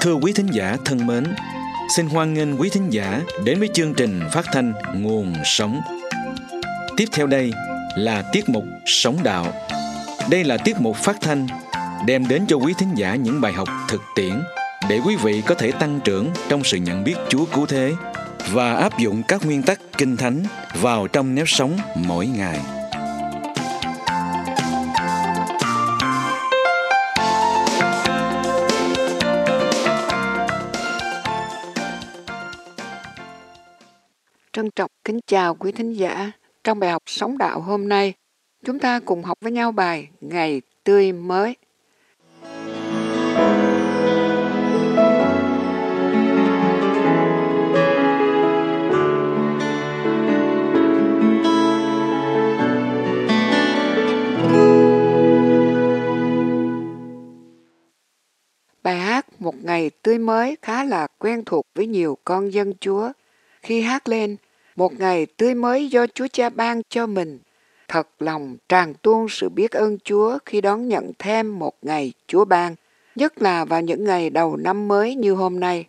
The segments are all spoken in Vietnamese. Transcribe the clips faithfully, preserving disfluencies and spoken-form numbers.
Thưa quý thính giả thân mến, xin hoan nghênh quý thính giả đến với chương trình phát thanh Nguồn Sống. Tiếp theo đây là tiết mục Sống Đạo. Đây là tiết mục phát thanh đem đến cho quý thính giả những bài học thực tiễn để quý vị có thể tăng trưởng trong sự nhận biết Chúa cứu thế và áp dụng các nguyên tắc Kinh Thánh vào trong nếp sống mỗi ngày. Trân trọng kính chào quý thính giả. Trong bài học Sống Đạo hôm nay, chúng ta cùng học với nhau bài Ngày Tươi Mới. Bài hát Một Ngày Tươi Mới khá là quen thuộc với nhiều con dân Chúa. Khi hát lên, một ngày tươi mới do Chúa Cha ban cho mình, thật lòng tràn tuôn sự biết ơn Chúa khi đón nhận thêm một ngày Chúa ban, nhất là vào những ngày đầu năm mới như hôm nay.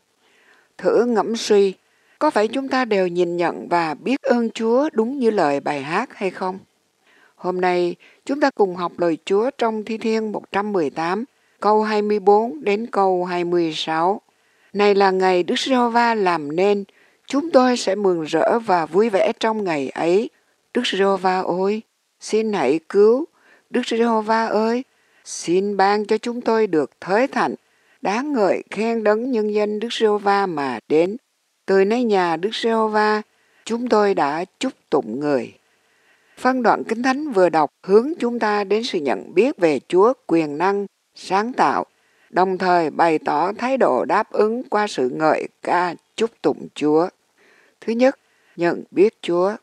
Thử ngẫm suy, có phải chúng ta đều nhìn nhận và biết ơn Chúa đúng như lời bài hát hay không? Hôm nay, chúng ta cùng học lời Chúa trong Thi Thiên một trăm mười tám, câu hai mươi bốn đến câu hai mươi sáu. Này là ngày Đức Giê-hô-va làm nên, chúng tôi sẽ mừng rỡ và vui vẻ trong ngày ấy. Đức Giê-hô-va ơi, xin hãy cứu. Đức Giê-hô-va ơi, xin ban cho chúng tôi được thới thạnh. Đáng ngợi khen đấng nhân danh Đức Giê-hô-va mà đến. Từ nơi nhà Đức Giê-hô-va, chúng tôi đã chúc tụng người. Phân đoạn Kinh Thánh vừa đọc hướng chúng ta đến sự nhận biết về Chúa quyền năng, sáng tạo, đồng thời bày tỏ thái độ đáp ứng qua sự ngợi ca chúc tụng Chúa. Thứ nhất, nhận biết Chúa.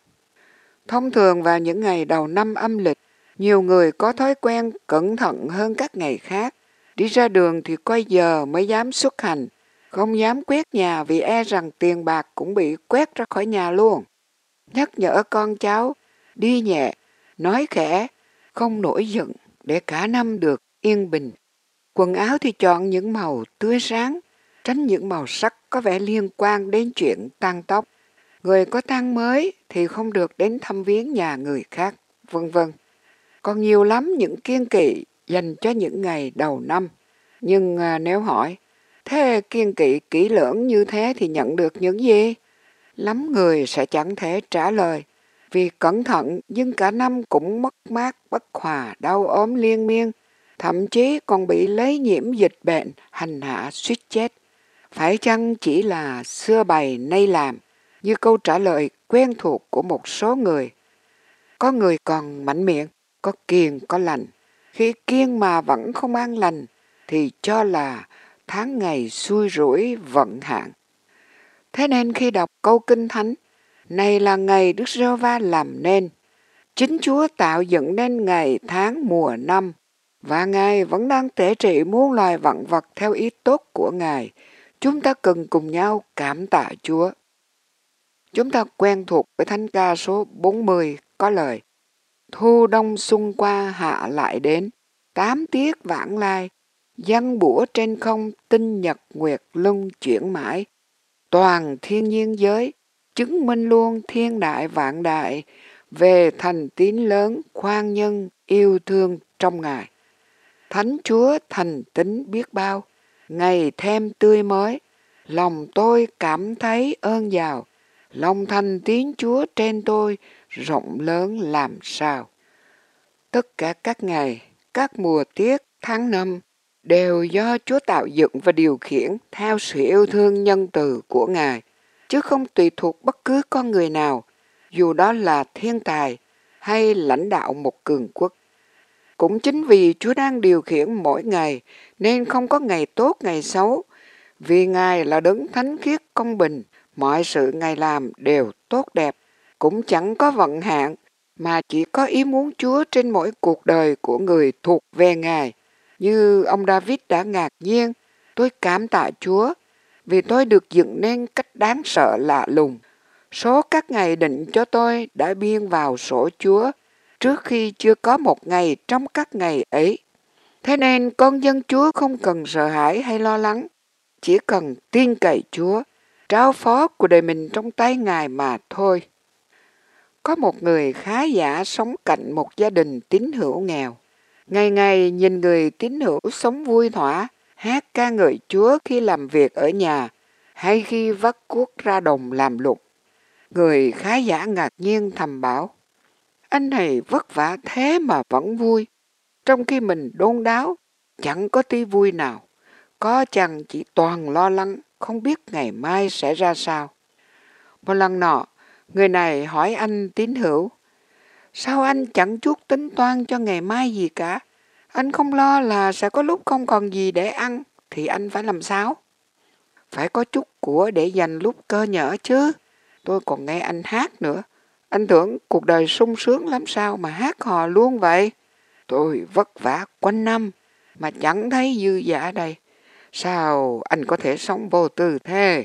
Thông thường vào những ngày đầu năm âm lịch, nhiều người có thói quen cẩn thận hơn các ngày khác. Đi ra đường thì coi giờ mới dám xuất hành, không dám quét nhà vì e rằng tiền bạc cũng bị quét ra khỏi nhà luôn. Nhắc nhở con cháu, đi nhẹ, nói khẽ, không nổi giận để cả năm được yên bình. Quần áo thì chọn những màu tươi sáng, tránh những màu sắc có vẻ liên quan đến chuyện tang tóc. Người có tang mới thì không được đến thăm viếng nhà người khác, vân vân. Còn nhiều lắm những kiêng kỵ dành cho những ngày đầu năm. Nhưng à, nếu hỏi, thế kiêng kỵ kỹ lưỡng như thế thì nhận được những gì? Lắm người sẽ chẳng thể trả lời, vì cẩn thận nhưng cả năm cũng mất mát, bất hòa, đau ốm liên miên, thậm chí còn bị lây nhiễm dịch bệnh, hành hạ suýt chết. Phải chăng chỉ là xưa bày nay làm, như câu trả lời quen thuộc của một số người? Có người còn mạnh miệng, có kiêng có lành. Khi kiêng mà vẫn không an lành, thì cho là tháng ngày xui rủi vận hạn. Thế nên khi đọc câu Kinh Thánh, này là ngày Đức Giê-hô-va làm nên, chính Chúa tạo dựng nên ngày tháng mùa năm, và Ngài vẫn đang tể trị muôn loài vạn vật theo ý tốt của Ngài. Chúng ta cần cùng nhau cảm tạ Chúa. Chúng ta quen thuộc với thánh ca số bốn mươi có lời: Thu đông xuân qua hạ lại đến, tám tiết vãng lai, giăng bủa trên không tinh nhật nguyệt luân chuyển mãi. Toàn thiên nhiên giới, chứng minh luôn thiên đại vạn đại, về thành tín lớn khoan nhân yêu thương trong Ngài. Thánh Chúa thành tín biết bao, ngày thêm tươi mới, lòng tôi cảm thấy ơn giàu, lòng thành tín Chúa trên tôi rộng lớn làm sao. Tất cả các ngày, các mùa tiết, tháng năm đều do Chúa tạo dựng và điều khiển theo sự yêu thương nhân từ của Ngài, chứ không tùy thuộc bất cứ con người nào, dù đó là thiên tài hay lãnh đạo một cường quốc. Cũng chính vì Chúa đang điều khiển mỗi ngày nên không có ngày tốt ngày xấu. Vì Ngài là đấng thánh khiết công bình, mọi sự Ngài làm đều tốt đẹp, cũng chẳng có vận hạn, mà chỉ có ý muốn Chúa trên mỗi cuộc đời của người thuộc về Ngài. Như ông David đã ngạc nhiên, tôi cảm tạ Chúa vì tôi được dựng nên cách đáng sợ lạ lùng. Số các ngày định cho tôi đã biên vào sổ Chúa trước khi chưa có một ngày trong các ngày ấy. Thế nên con dân Chúa không cần sợ hãi hay lo lắng. chỉ cần tin cậy Chúa, trao phó của đời mình trong tay Ngài mà thôi. Có một người khá giả sống cạnh một gia đình tín hữu nghèo. Ngày ngày nhìn người tín hữu sống vui thỏa, hát ca ngợi Chúa khi làm việc ở nhà hay khi vác cuốc ra đồng làm lụng. Người khá giả ngạc nhiên thầm bảo, anh này vất vả thế mà vẫn vui, trong khi mình đôn đáo, chẳng có tí vui nào, có chăng chỉ toàn lo lắng, không biết ngày mai sẽ ra sao. Một lần nọ, người này hỏi anh tín hữu, sao anh chẳng chút tính toan cho ngày mai gì cả? Anh không lo là sẽ có lúc không còn gì để ăn, thì anh phải làm sao? Phải có chút của để dành lúc cơ nhỡ chứ. Tôi còn nghe anh hát nữa. Anh tưởng cuộc đời sung sướng lắm sao mà hát hò luôn vậy? Tôi vất vả quanh năm mà chẳng thấy dư dả đây. Sao anh có thể sống vô tư thế?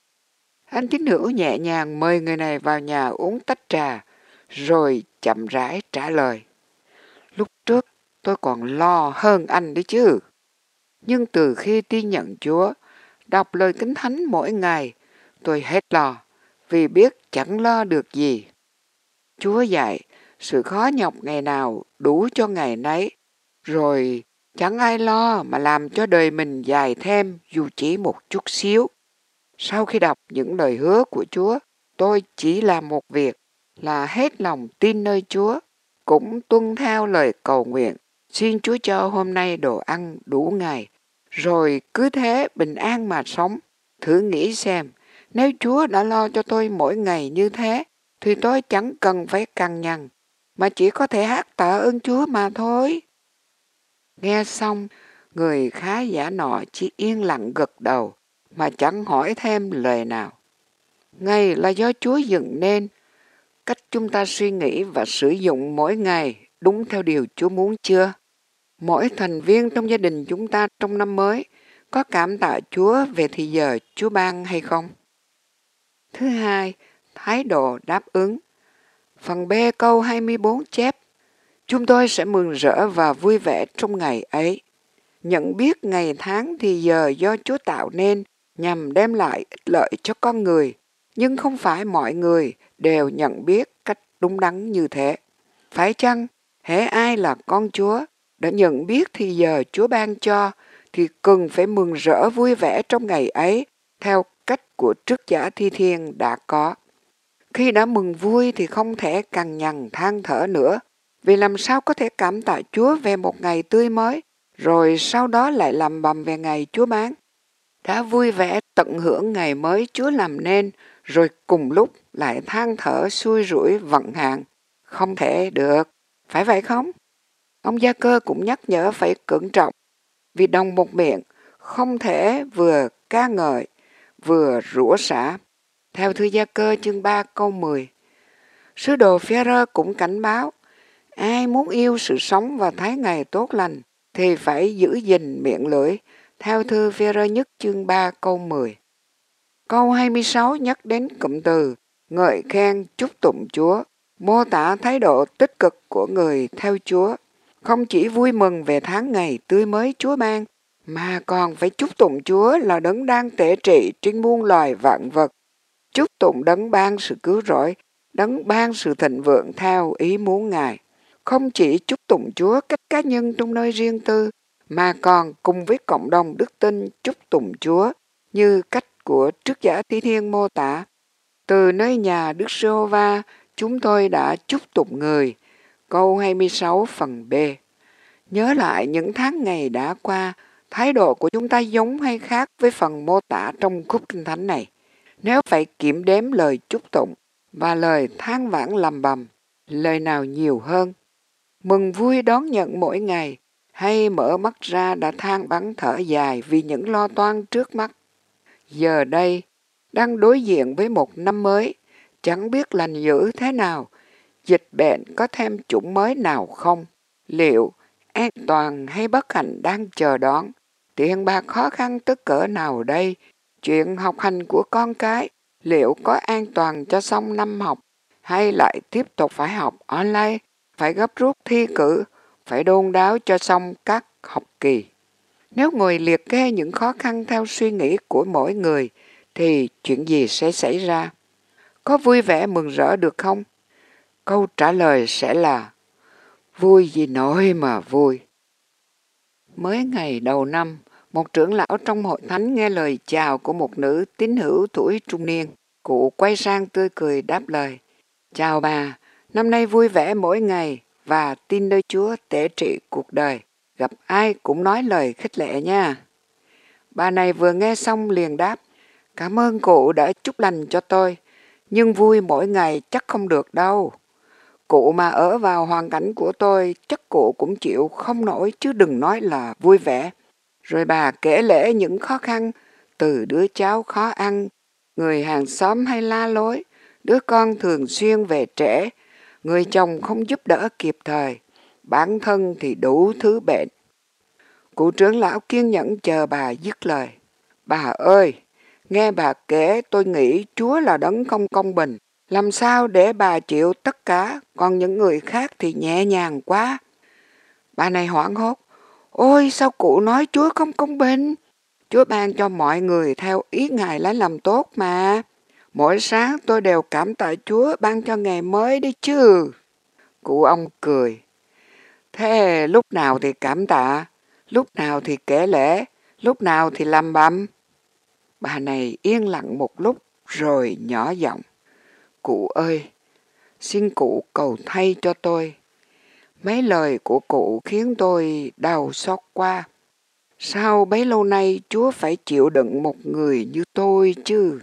Anh tín hữu nhẹ nhàng mời người này vào nhà uống tách trà, rồi chậm rãi trả lời. Lúc trước tôi còn lo hơn anh đấy chứ. Nhưng từ khi tin nhận Chúa, đọc lời Kinh Thánh mỗi ngày, tôi hết lo, vì biết chẳng lo được gì. Chúa dạy, sự khó nhọc ngày nào đủ cho ngày nấy, rồi chẳng ai lo mà làm cho đời mình dài thêm dù chỉ một chút xíu. Sau khi đọc những lời hứa của Chúa, tôi chỉ làm một việc là hết lòng tin nơi Chúa, cũng tuân theo lời cầu nguyện, xin Chúa cho hôm nay đồ ăn đủ ngày, rồi cứ thế bình an mà sống. Thử nghĩ xem, nếu Chúa đã lo cho tôi mỗi ngày như thế, thì tôi chẳng cần phải cằn nhằn, mà chỉ có thể hát tạ ơn Chúa mà thôi. Nghe xong, người khá giả nọ chỉ yên lặng gật đầu, mà chẳng hỏi thêm lời nào. Ngày là do Chúa dựng nên, cách chúng ta suy nghĩ và sử dụng mỗi ngày đúng theo điều Chúa muốn chưa? Mỗi thành viên trong gia đình chúng ta trong năm mới có cảm tạ Chúa về thì giờ Chúa ban hay không? Thứ hai, thái độ đáp ứng. Phần B câu hai mươi bốn chép, chúng tôi sẽ mừng rỡ và vui vẻ trong ngày ấy. Nhận biết ngày tháng thì giờ do Chúa tạo nên nhằm đem lại ích lợi cho con người, nhưng không phải mọi người đều nhận biết cách đúng đắn như thế. Phải chăng, hễ ai là con Chúa, đã nhận biết thì giờ Chúa ban cho, thì cần phải mừng rỡ vui vẻ trong ngày ấy, theo cách của trước giả thi thiên đã có. Khi đã mừng vui thì không thể cằn nhằn than thở nữa, vì làm sao có thể cảm tạ Chúa về một ngày tươi mới, rồi sau đó lại lầm bầm về ngày Chúa ban. Đã vui vẻ tận hưởng ngày mới Chúa làm nên, rồi cùng lúc lại than thở xui rủi vận hạn. Không thể được, phải vậy không? Ông Gia Cơ cũng nhắc nhở phải cẩn trọng, vì đồng một miệng không thể vừa ca ngợi, vừa rủa xả. Theo thư Gia Cơ chương ba câu mười, sứ đồ Phêrô cũng cảnh báo, ai muốn yêu sự sống và thấy ngày tốt lành thì phải giữ gìn miệng lưỡi, theo thư Phêrô nhất chương ba câu mười. Câu hai mươi sáu nhắc đến cụm từ ngợi khen chúc tụng Chúa, mô tả thái độ tích cực của người theo Chúa. Không chỉ vui mừng về tháng ngày tươi mới Chúa ban, mà còn phải chúc tụng Chúa là đấng đang tể trị trên muôn loài vạn vật. Chúc tụng đấng ban sự cứu rỗi, đấng ban sự thịnh vượng theo ý muốn Ngài. Không chỉ chúc tụng Chúa cách cá nhân trong nơi riêng tư, mà còn cùng với cộng đồng đức tin chúc tụng Chúa như cách của trước giả thi thiên mô tả. Từ nơi nhà Đức Giê-hô-va, chúng tôi đã chúc tụng người. Câu hai mươi sáu phần B. Nhớ lại những tháng ngày đã qua, thái độ của chúng ta giống hay khác với phần mô tả trong khúc Kinh Thánh này? Nếu phải kiểm đếm lời chúc tụng và lời than vãn lầm bầm, lời nào nhiều hơn? Mừng vui đón nhận mỗi ngày, hay mở mắt ra đã than vãn thở dài vì những lo toan trước mắt? Giờ đây, đang đối diện với một năm mới, chẳng biết lành dữ thế nào, dịch bệnh có thêm chủng mới nào không, liệu an toàn hay bất hạnh đang chờ đón, tiền bạc khó khăn tức cỡ nào đây, chuyện học hành của con cái, liệu có an toàn cho xong năm học, hay lại tiếp tục phải học online, phải gấp rút thi cử, phải đôn đáo cho xong các học kỳ. Nếu ngồi liệt kê những khó khăn theo suy nghĩ của mỗi người, thì chuyện gì sẽ xảy ra? Có vui vẻ mừng rỡ được không? Câu trả lời sẽ là vui gì nổi mà vui. Mới ngày đầu năm, một trưởng lão trong hội thánh nghe lời chào của một nữ tín hữu tuổi trung niên. Cụ quay sang tươi cười đáp lời: Chào bà, năm nay vui vẻ mỗi ngày và tin nơi Chúa tể trị cuộc đời. Gặp ai cũng nói lời khích lệ nha. Bà này vừa nghe xong liền đáp: Cảm ơn cụ đã chúc lành cho tôi, nhưng vui mỗi ngày chắc không được đâu. Cụ mà ở vào hoàn cảnh của tôi chắc cụ cũng chịu không nổi chứ đừng nói là vui vẻ. Rồi bà kể lể những khó khăn, từ đứa cháu khó ăn, người hàng xóm hay la lối, đứa con thường xuyên về trễ, người chồng không giúp đỡ kịp thời, bản thân thì đủ thứ bệnh. Cụ trưởng lão kiên nhẫn chờ bà dứt lời. Bà ơi, nghe bà kể tôi nghĩ Chúa là đấng không công bình. Làm sao để bà chịu tất cả, còn những người khác thì nhẹ nhàng quá. Bà này hoảng hốt. Ôi, sao cụ nói Chúa không công bình? Chúa ban cho mọi người theo ý Ngài lấy làm tốt mà. Mỗi sáng tôi đều cảm tạ Chúa ban cho ngày mới đấy chứ. Cụ ông cười. Thế lúc nào thì cảm tạ, lúc nào thì kể lể, lúc nào thì lầm bầm? Bà này yên lặng một lúc rồi nhỏ giọng. Cụ ơi, xin cụ cầu thay cho tôi. Mấy lời của cụ khiến tôi đau xót quá. Sao bấy lâu nay Chúa phải chịu đựng một người như tôi chứ?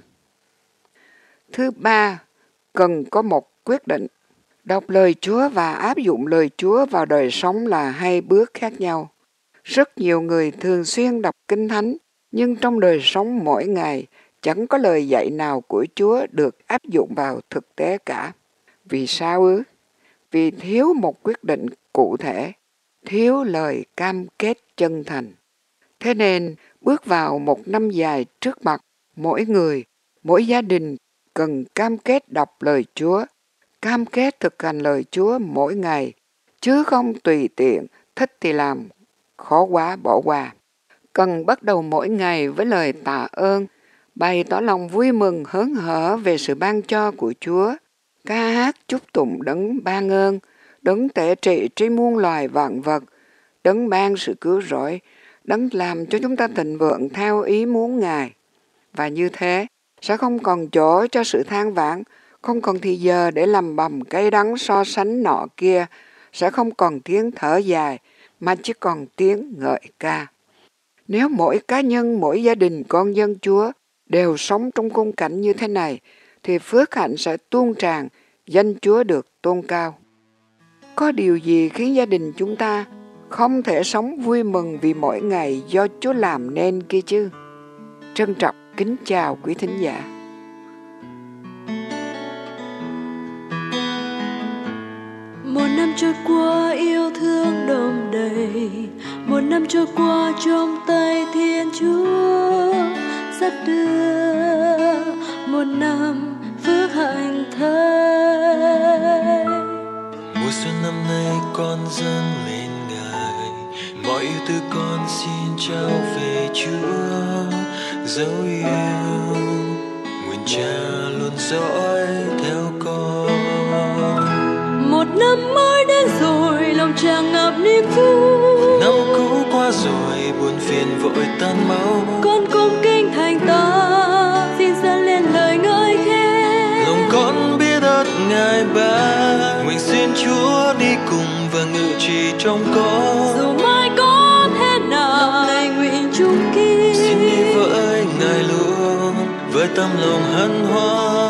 Thứ ba, cần có một quyết định. Đọc lời Chúa và áp dụng lời Chúa vào đời sống là hai bước khác nhau. Rất nhiều người thường xuyên đọc Kinh Thánh, nhưng trong đời sống mỗi ngày chẳng có lời dạy nào của Chúa được áp dụng vào thực tế cả. Vì sao ư? Vì thiếu một quyết định cụ thể, thiếu lời cam kết chân thành. Thế nên, bước vào một năm dài trước mặt, mỗi người, mỗi gia đình cần cam kết đọc lời Chúa, cam kết thực hành lời Chúa mỗi ngày, chứ không tùy tiện, thích thì làm, khó quá bỏ qua. Cần bắt đầu mỗi ngày với lời tạ ơn, bày tỏ lòng vui mừng hớn hở về sự ban cho của Chúa, ca hát chúc tụng đấng ban ơn, đấng tể trị trên muôn loài vạn vật, đấng ban sự cứu rỗi, đấng làm cho chúng ta thịnh vượng theo ý muốn Ngài. Và như thế, sẽ không còn chỗ cho sự than vãn, không còn thì giờ để lầm bầm cay đắng so sánh nọ kia, sẽ không còn tiếng thở dài, mà chỉ còn tiếng ngợi ca. Nếu mỗi cá nhân, mỗi gia đình con dân Chúa đều sống trong khung cảnh như thế này, thì phước hạnh sẽ tuôn tràn, danh Chúa được tôn cao. Có điều gì khiến gia đình chúng ta không thể sống vui mừng vì mỗi ngày do Chúa làm nên kia chứ? Trân trọng kính chào quý thính giả. Một năm trôi qua yêu thương đong đầy, một năm trôi qua trong tay Thiên Chúa dắt đưa, một năm phước hạnh thay. Mùa xuân năm nay con dâng lên Ngài, mọi yêu thương con xin trao về Chúa. Dấu yêu nguyện Cha luôn dõi theo con. Một năm mới đến rồi, lòng tràn ngập niềm vui. Năm cũ qua rồi, buồn phiền vội tan mau. Con cung kính thành ta, xin dâng lên lời ngợi khen. Lòng con biết ơn Ngài ban, nguyện xin Chúa đi cùng và ngự trị trong con. Dù mai có thế nào, lòng này nguyện chung kính. Xin đi với Ngài luôn, với tâm lòng hân hoan.